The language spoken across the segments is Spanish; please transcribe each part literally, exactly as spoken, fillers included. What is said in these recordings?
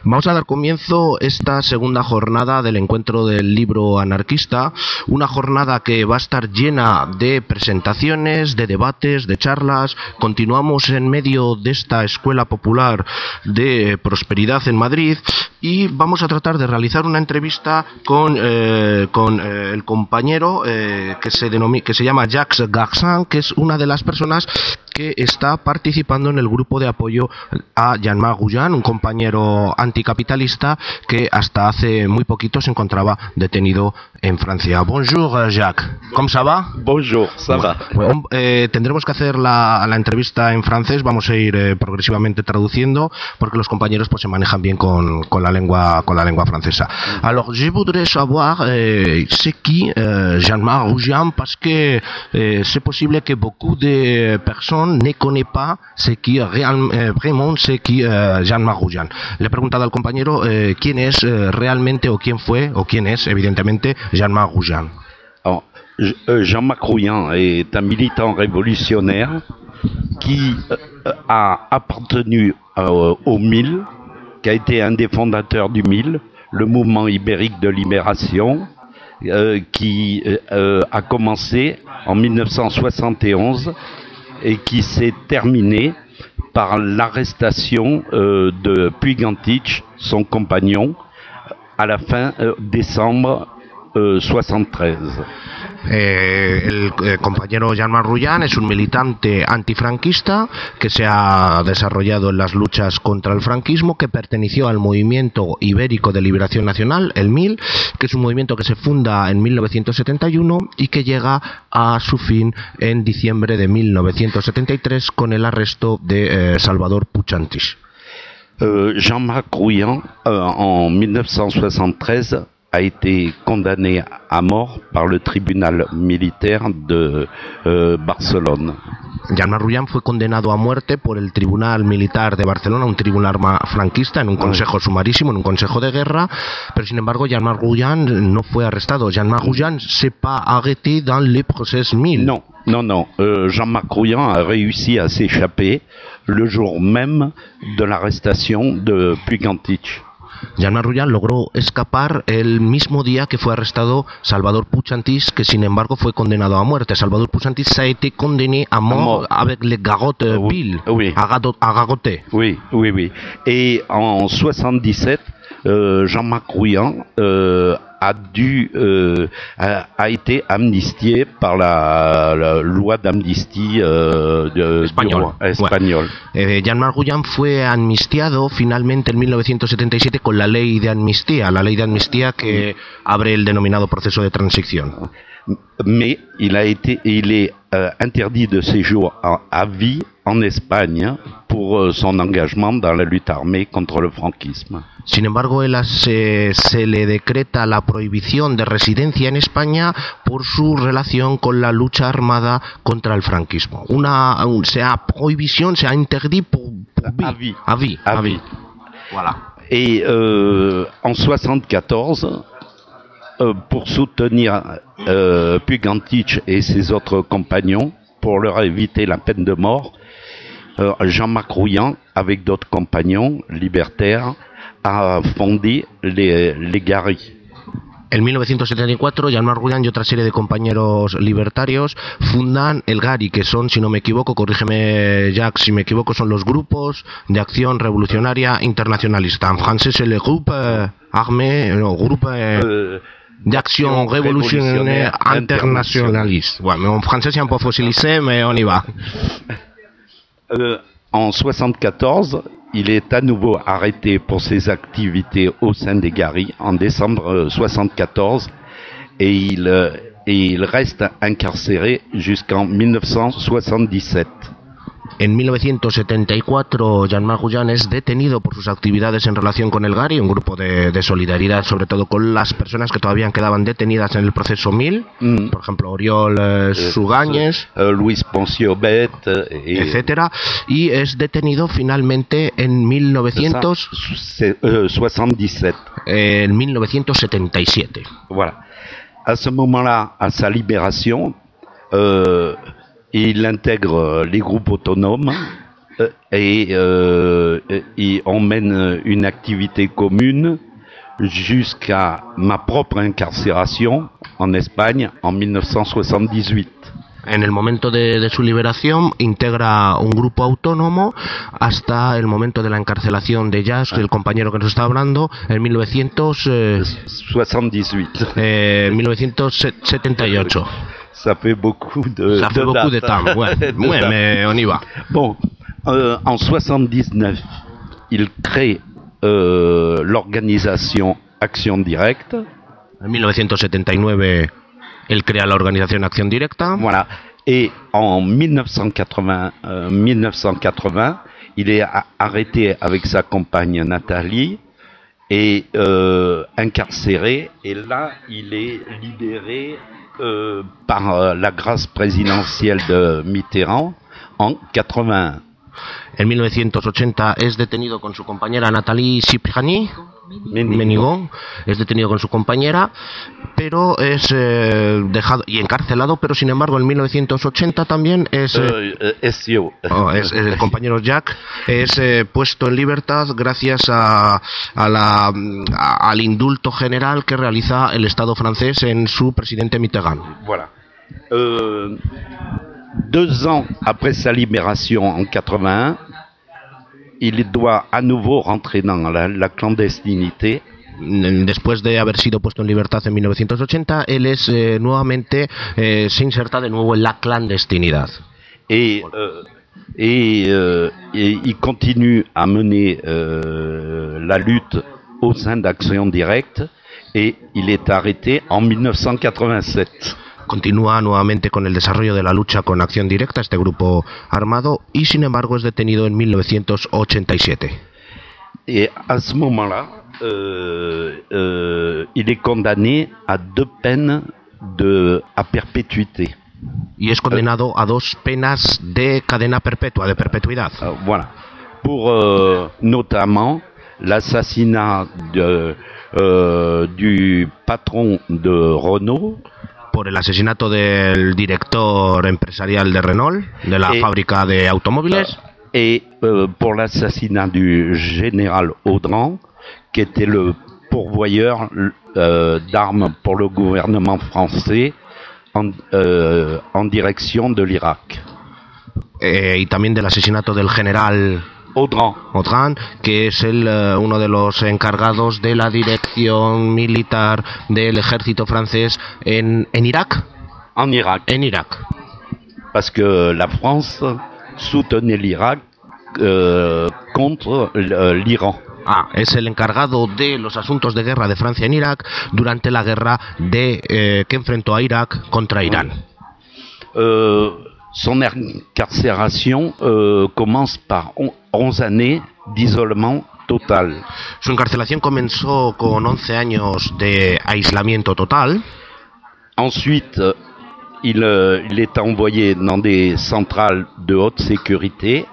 Vamos a dar comienzo esta segunda jornada del encuentro del libro anarquista, una jornada que va a estar llena de presentaciones, de debates, de charlas. Continuamos en medio de esta escuela popular de prosperidad en Madrid y vamos a tratar de realizar una entrevista con, eh, con eh, el compañero eh, que, se denomina, que se llama Jacques Garcin, que es una de las personas que está participando en el grupo de apoyo a Jean-Marc Goujian, un compañero anticapitalista que hasta hace muy poquito se encontraba detenido en Francia. Bonjour, Jacques. ¿Cómo ça va? Bonjour, ça va. Bueno, eh, tendremos que hacer la, la entrevista en francés, vamos a ir eh, progresivamente traduciendo, porque los compañeros pues se manejan bien con, con la lengua con la lengua francesa. Alors, je voudrais savoir eh, c'est qui eh, Jean-Marc Goujian, parce que eh, c'est possible que beaucoup de personnes ne connaissent pas ce qui real, eh, vraiment c'est qui eh, Jean-Marc Goujian. Le he preguntado al compañero eh, quién es eh, realmente o quién fue o quién es evidentemente Jean-Marc Goujian. Alors, Jean-Marc Goujian est un militant révolutionnaire qui a appartenu euh, au M I L, qui a été un des fondateurs du M I L, le mouvement ibérique de libération, euh, qui euh, a commencé en mille neuf cent soixante et onze et qui s'est terminé par l'arrestation euh, de Puig-Antich, son compagnon, à la fin euh, décembre euh, soixante-treize. Eh, el eh, compañero Jean-Marc Goujian es un militante antifranquista que se ha desarrollado en las luchas contra el franquismo, que perteneció al movimiento ibérico de liberación nacional, el M I L, que es un movimiento que se funda en mil novecientos setenta y uno y que llega a su fin en diciembre de mil novecientos setenta y tres con el arresto de eh, Salvador Puig-Antich. Euh, Jean-Marc Goujian, euh, en mille neuf cent soixante-treize, a été condamné à mort par le tribunal militaire de euh, Barcelone. Jean-Marc Goujian fue condenado a muerte por el Tribunal Militar de Barcelona, un tribunal franquista, en un consejo sumarísimo, en un consejo de guerra, pero sin embargo Jean-Marc Goujian no fue arrestado. Jean-Marc Goujian s'est pas arrêté dans le procès M I L. Non, non, non. Euh, Jean-Marc Goujian a réussi à s'échapper le jour même de l'arrestation de Puig-Antich. Jean-Marc Goujian logró escapar el mismo día que fue arrestado Salvador Puig-Antich, que sin embargo fue condenado a muerte. Salvador Puig-Antich a été condamné à mort avec les garrotes piles, oui. à garroter. Oui, oui, oui. Et en soixante-dix-sept, euh, Jean-Marc Goujian euh, a dû euh, a, a été amnistié par la, la loi d'amnistie euh, de, español. español. Bueno, eh, Jean-Marc Goujian fue amnistiado finalmente en mil novecientos setenta y siete con la ley de amnistía, la ley de amnistía que abre el denominado proceso de transición. Mais il a été, il est euh, interdit de séjour à, à vie en Espagne pour euh, son engagement dans la lutte armée contre le franquisme. Sin embargo, él se, se le decreta la prohibición de residencia en España por su relación con la lucha armada contra el franquismo. Una, un, se ha prohibición, se ha interdit pour, pour vie. À vie. À vie. À vie. Voilà. Et euh, en soixante-quatorze, euh, pour soutenir euh, Puig-Antich et ses autres compagnons, pour leur éviter la peine de mort, euh, Jean-Marc Goujian, avec d'autres compagnons libertaires, a fondé les, les Garis. En mil novecientos setenta y cuatro, Jean-Marc Goujian y otra serie de compañeros libertarios fundan el Gari, que son, si no me equivoco, corrígeme Jacques si me equivoco, son los grupos de acción revolucionaria internacionalista. En francés, c'est le groupe euh, armé, no, groupe euh, d'action révolutionnaire internationaliste. Ouais, mais en français, c'est un peu fossilisé, mais on y va. Euh, en soixante-quatorze, il est à nouveau arrêté pour ses activités au sein des Garis en décembre soixante-quatorze et il, et il reste incarcéré jusqu'en mille neuf cent soixante-dix-sept. En mil novecientos setenta y cuatro, Jean-Marc Goujian es detenido por sus actividades en relación con el Gari, un grupo de, de solidaridad, sobre todo con las personas que todavía quedaban detenidas en el proceso M I L, mm. por ejemplo, Oriol eh, Sugañes, eh, Luis Poncio-Bet, eh, etcétera, y es detenido finalmente en mil novecientos soixante-dix-sept. Eh, en mil novecientos setenta y siete. Voilà. À ce moment-là, à sa libération, euh, il intègre les groupes autonomes euh, et, euh, et on mène une activité commune jusqu'à ma propre incarcération en Espagne en mil novecientos soixante-dix-huit. En el momento de, de su liberación integra un grupo autónomo hasta el momento de la encarcelación de Jacques, el compañero que nos está hablando, en mil novecientos soixante-dix-huit. Eh, mil novecientos setenta y ocho. Ça fait beaucoup de Ça fait de beaucoup de dates. temps. Ouais, De ouais dates. mais on y va. Bon, euh, en soixante-dix-neuf, il crée euh, l'organisation Action Directe. En mil novecientos setenta y nueve él crea la organización Acción Directa. Voilà. Et en mille neuf cent quatre-vingts, euh, mille neuf cent quatre-vingts, il est a- arrêté avec sa compagne Nathalie et euh, incarcéré. Et là, il est libéré euh, par euh, la grâce présidentielle de Mitterrand en quatre-vingt-un. En mil novecientos ochenta es detenido con su compañera Nathalie Cipriani. Menigón es detenido con su compañera, pero es eh, dejado y encarcelado, pero sin embargo en mil novecientos ochenta también es, eh, Euh, euh, S E O. oh, es el compañero Jack es eh, puesto en libertad gracias a, a la, a- al indulto general que realiza el Estado francés en su presidente Mitterrand. Voilà. Euh, deux ans après sa libération en quatre-vingt-un, il doit à nouveau rentrer dans la, la clandestinité. Después de haber sido puesto en libertad en mil novecientos ochenta, él es eh, nuevamente eh, se inserta de nuevo en la clandestinidad. Et, euh, et, euh, et il continue à mener euh, la lutte au sein d'Action Directe et il est arrêté en mille neuf cent quatre-vingt-sept. Continúa nuevamente con el desarrollo de la lucha con Acción Directa, este grupo armado, y sin embargo es detenido en mil novecientos ochenta y siete. Et à ce moment-là, euh, euh, il est condamné à deux peines de, à perpétuité. Y es condenado a dos penas de cadena perpetua, de perpetuidad. Euh, voilà. Pour euh, notamment l'assassinat de, euh, du patron de Renault. Por el asesinato del director empresarial de Renault, de la Et- fábrica de automóviles, Et euh, pour l'assassinat du général Audran, qui était le pourvoyeur euh, d'armes pour le gouvernement français en, euh, en direction de l'Irak. eh, y también del asesinato del general Audran. Audran, que es el, eh, uno de los encargados de la dirección militar del ejército francés en, en Irak. En Irak. En Irak. Parce que la France soutenait l'Irak euh, contre l- l'Iran. Ah, es el encargado de los asuntos de guerra de Francia en Irak durante la guerra de eh, que enfrentó a Irak contra Irán. Euh, son incarcération euh, commence par on- onze années d'isolement total. Su encarcelación comenzó con once años de aislamiento total. Ensuite, euh, il, euh, il est envoyé dans des centrales de haute sécurité.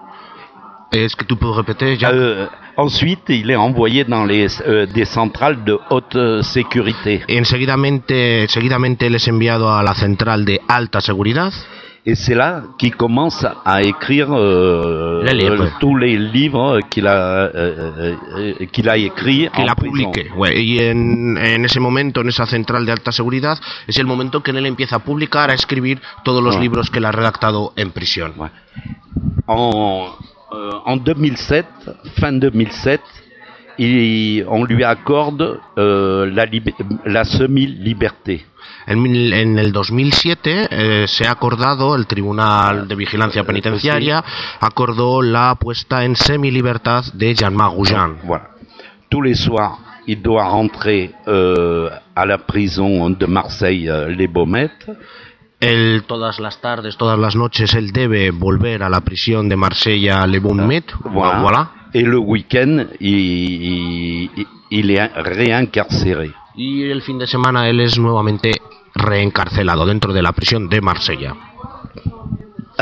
Es que tú puedes repetir ya. Euh, ensuite, il est envoyé dans les, euh, des centrales de haute euh, sécurité. Enseguidamente, seguidamente él es enviado a la central de alta seguridad. Et c'est là qu'il commence à écrire euh, Les livres. euh, tous les livres qu'il a, euh, euh, qu'il a écrits Que en la prison. publique. Güey, y en, en ese momento, en esa central de alta seguridad, es el momento que él empieza a publicar, a escribir todos los Ah. libros que él ha redactado en prisión. Ouais. En, euh, en deux mille sept, fin deux mille sept, il, on lui accorde euh, la, lib- la semi-liberté. En, mil- en el dos mil siete eh, se ha acordado, el Tribunal de Vigilancia Penitenciaria acordó la puesta en semilibertad de Jean-Marc Goujon. Voilà. Tous les soirs, il doit rentrer euh, à la prison de Marseille, euh, les Baumettes. Él, todas las tardes, todas las noches, él debe volver a la prisión de Marsella Le Bonmet. Voilà. Voilà. Et le week-end, il, il, il est réincarcéré. Y el fin de semana él es nuevamente reencarcelado dentro de la prisión de Marsella.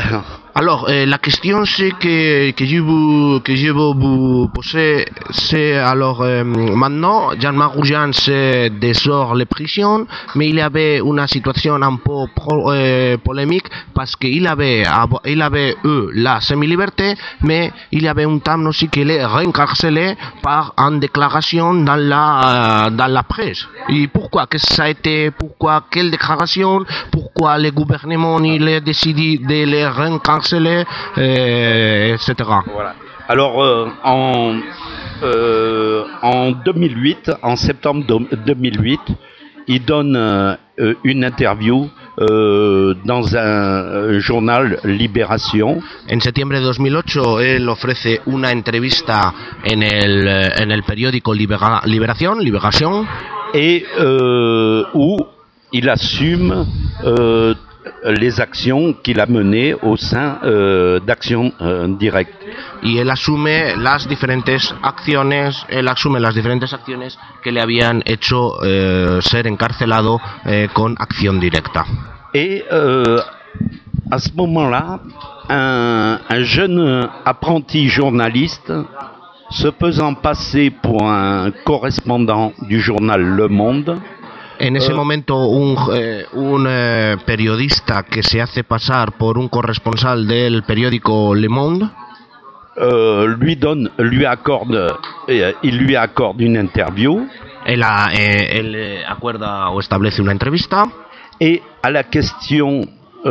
Alors, euh, la question c'est que, que je vous, que je veux vous poser, c'est alors euh, maintenant, Jean-Marc Rougian se dessort les prisons, mais il y avait une situation un peu pro, euh, polémique parce qu'il avait, il avait eu la semi-liberté, mais il y avait un temps aussi qu'il est réincarcélé par une déclaration dans la, euh, dans la presse. Et pourquoi? Qu'est-ce que ça a été? Pourquoi? Quelle déclaration? Pourquoi le gouvernement il a décidé de les réincarcéler, euh, et cetera. Voilà. Alors, euh, en, euh, en deux mille huit, en septembre deux mille huit, il donne euh, une interview euh, dans un journal Libération. En septiembre de dos mil ocho, él ofrece una entrevista en el, en el periódico Libera, Liberación, Liberación, et euh, où il assume euh, les actions qu'il a menées au sein euh, d'Acción euh, Directe. Y él asume las diferentes acciones, él asume las diferentes acciones que le habían hecho eh, ser encarcelado eh, con Acción Directa. Et euh, à ce moment-là, un, un jeune apprenti journaliste, se faisant passer pour un correspondant du journal Le Monde. En ese momento un, eh, un eh, periodista que se hace pasar por un corresponsal del periódico Le Monde euh, lui donne, lui accorde, euh, il lui accorde une interview. Él, eh, él acuerda o establece una entrevista. Et à la question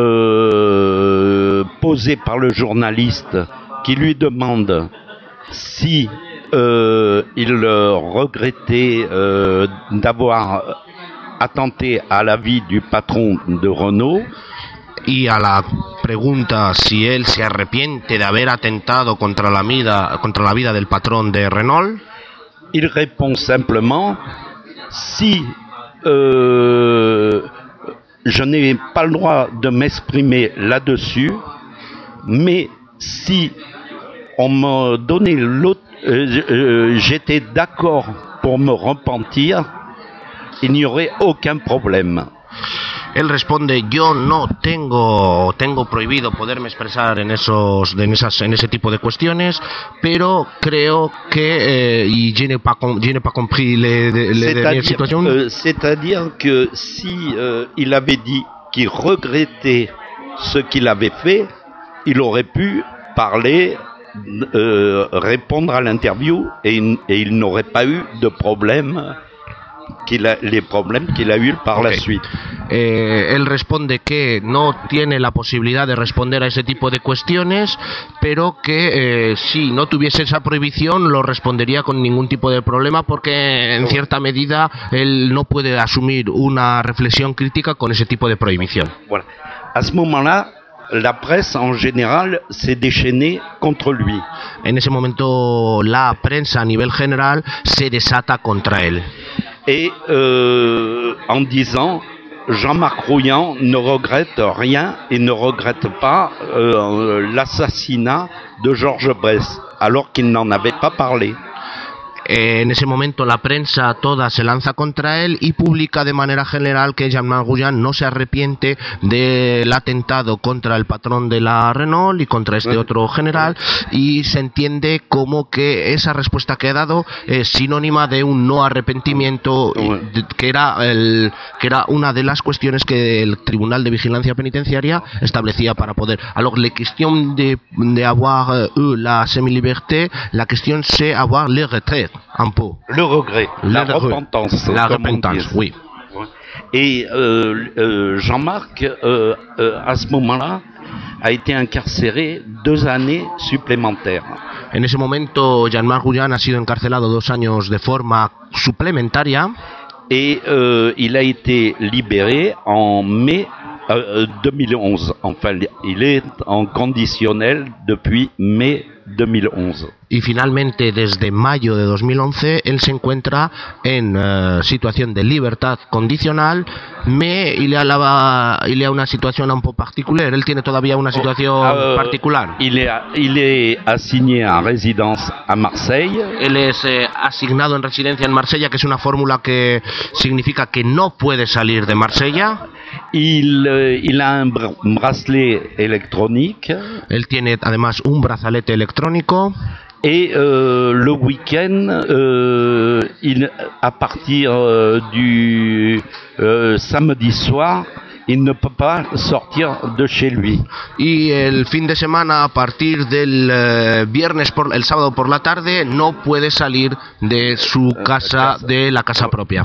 euh, posée par le journaliste qui lui demande si euh, il euh, regrettait euh, d'avoir attenté à la vie du patron de Renault. Y a la pregunta si él se arrepiente de haber atentado contra la vida, contra la vida del patrón de Renault, il répond simplement si euh, je n'ai pas le droit de m'exprimer là-dessus, mais si on m'a donné l'autre, euh, euh, j'étais d'accord pour me repentir, il n'y aurait aucun problème. Él responde: yo no tengo tengo prohibido poderme expresar en esos en esas en ese tipo de cuestiones, pero creo que eh, y je n'ai pas, pas compris les, les dernières situations. Euh, c'est-à-dire que si euh, il avait dit qu'il regrettait ce qu'il avait fait, il aurait pu parler, euh, répondre à l'interview et, et il n'aurait pas eu de problème. Qu'il a, les problèmes qu'il a eu par okay. la suite. Eh, él responde que no tiene la posibilidad de responder a ese tipo de cuestiones, pero que eh, si no tuviese esa prohibición lo respondería con ningún tipo de problema, porque en cierta medida él no puede asumir una reflexión crítica con ese tipo de prohibición. Voilà. À ce moment-là, la presse en général s'est déchaînée contre lui. En ese momento la prensa a nivel general se desata contra él. Et euh, en disant, Jean-Marc Rougian ne regrette rien et ne regrette pas euh, l'assassinat de Georges Brest, alors qu'il n'en avait pas parlé. En ese momento la prensa toda se lanza contra él y publica de manera general que Jean-Marc Rougian no se arrepiente del atentado contra el patrón de la Renault y contra este otro general, y se entiende como que esa respuesta que ha dado es sinónima de un no arrepentimiento, que era, el, que era una de las cuestiones que el Tribunal de Vigilancia Penitenciaria establecía para poder. Alors, la question de, de avoir eu la semi-liberté, la question c'est avoir le retrait. Un peu. Le regret, le la regret. repentance. La repentance, oui. Et euh, euh, Jean-Marc, euh, euh, à ce moment-là, a été incarcéré deux années supplémentaires. En ese momento, Jean-Marc Rougian ha sido encarcelado dos años de forma suplementaria. Et euh, il a été libéré en mai euh, deux mille onze. Enfin, il est en conditionnel depuis mai deux mille onze. Y finalmente, desde mayo de dos mil once, él se encuentra en uh, situación de libertad condicional, mais il y a, la, il y a una situación un peu particulière. Él tiene todavía una situación oh, uh, particular. Il est, il est assigné en résidence à Marseille. Él es eh, asignado en residencia en Marsella, que es una fórmula que significa que no puede salir de Marsella. Il, euh, il a un bra- bracelet électronique. Él tiene además un brazalete electrónico. Et euh, le week-end, euh, il, à partir euh, du euh, samedi soir, il ne peut pas sortir de chez lui. Y el fin de semana, a partir del eh, viernes, por, el sábado por la tarde, no puede salir de su casa, de la casa propia.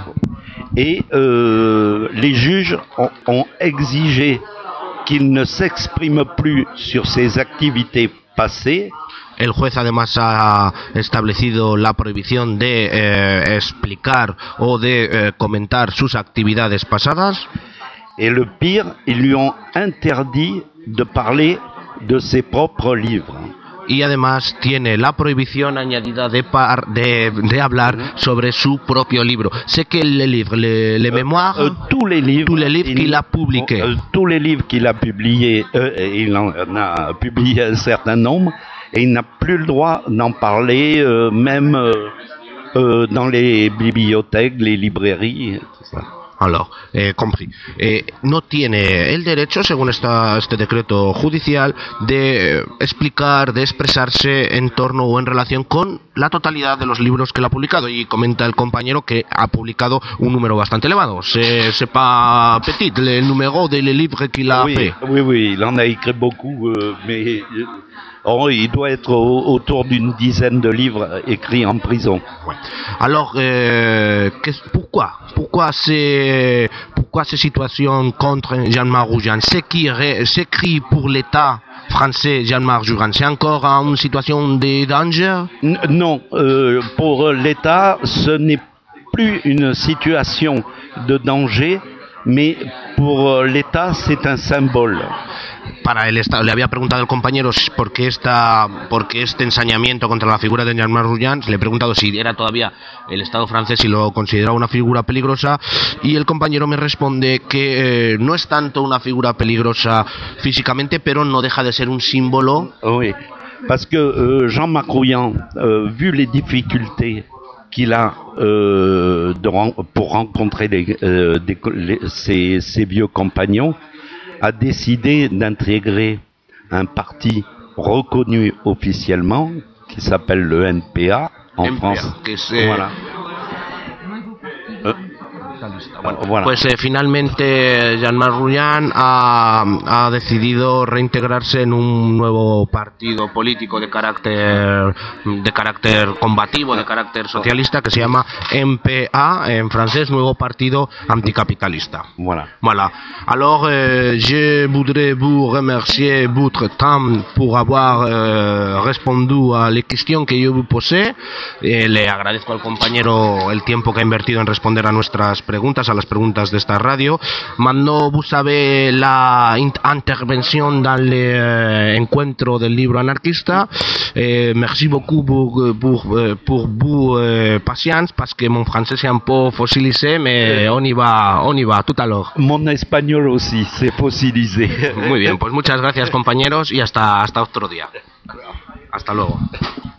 Et euh, les juges ont, ont exigé qu'il ne s'exprime plus sur ses activités passées. El juez además ha establecido la prohibición de eh, explicar o de eh, comentar sus actividades pasadas. Et le pire, ils lui ont interdit de parler de ses propres livres. Y además tiene la prohibición añadida de, par, de, de hablar sobre su propio libro. Sé que le livre, le, le mémoire, euh, tous les livres, tous les livres qu'il a publiés. Euh, tous les livres qu'il a publiés, euh, il en a publié un certain nombre, et il n'a plus le droit d'en parler, euh, même euh, euh, dans les bibliothèques, les librairies, tout ça. Alors, eh, compris. Eh, no tiene el derecho, según esta, este decreto judicial, de eh, explicar, de expresarse en torno o en relación con la totalidad de los libros que él ha publicado. Y comenta el compañero que ha publicado un número bastante elevado. C'est pas petit, le numéro de les livres qu'il a oui, fait. Oui, oui, il en a écrit beaucoup, euh, mais euh, oh, il doit être au, autour d'une dizaine de livres écrits en prison. Ouais. Alors, euh, pourquoi Pourquoi ces, pourquoi ces situations contre Jean-Marc Roujan? Ce qui s'écrit pour l'État français, Jean-Marc Roujan, c'est encore une situation de danger? N- Non, euh, pour l'État, ce n'est plus une situation de danger, mais pour l'État, c'est un symbole. Para el Estado, le había preguntado el compañero por qué, esta, por qué este ensañamiento contra la figura de Jean-Marc Roujan. Le he preguntado si era todavía el Estado francés, si lo consideraba una figura peligrosa, y el compañero me responde que eh, no es tanto una figura peligrosa físicamente, pero no deja de ser un símbolo. Oui, parce que euh, Jean-Marc Roujan, euh, vu les difficultés qu'il a euh, de ren- pour rencontrer les, euh, des, les, ses, ses vieux compagnons, a décidé d'intégrer un parti reconnu officiellement qui s'appelle le N P A en N P A, France. que c'est... Voilà. Euh, Bueno, voilà. pues eh, finalmente Jean-Marc Roujan ha, ha decidido reintegrarse en un nuevo partido político de carácter de carácter combativo, de carácter socialista, que se llama N P A en francés, Nuevo Partido Anticapitalista. Voilà. Voilà. Alors, euh, je voudrais vous remercier votre temps pour avoir euh, répondu a les questions que yo vous posé. Eh, le agradezco al compañero el tiempo que ha invertido en responder a nuestras preguntas, a las preguntas de esta radio. Maintenant, vous savez la intervention dans l'encuentro del libro anarquista. Eh, merci beaucoup pour, pour, pour vous euh, patience, parce que mon français c'est un peu fossilisé, mais on y va, on y va, tout à l'heure. Mon espagnol aussi, c'est fossilisé. Muy bien, pues muchas gracias compañeros y hasta, hasta otro día. Hasta luego.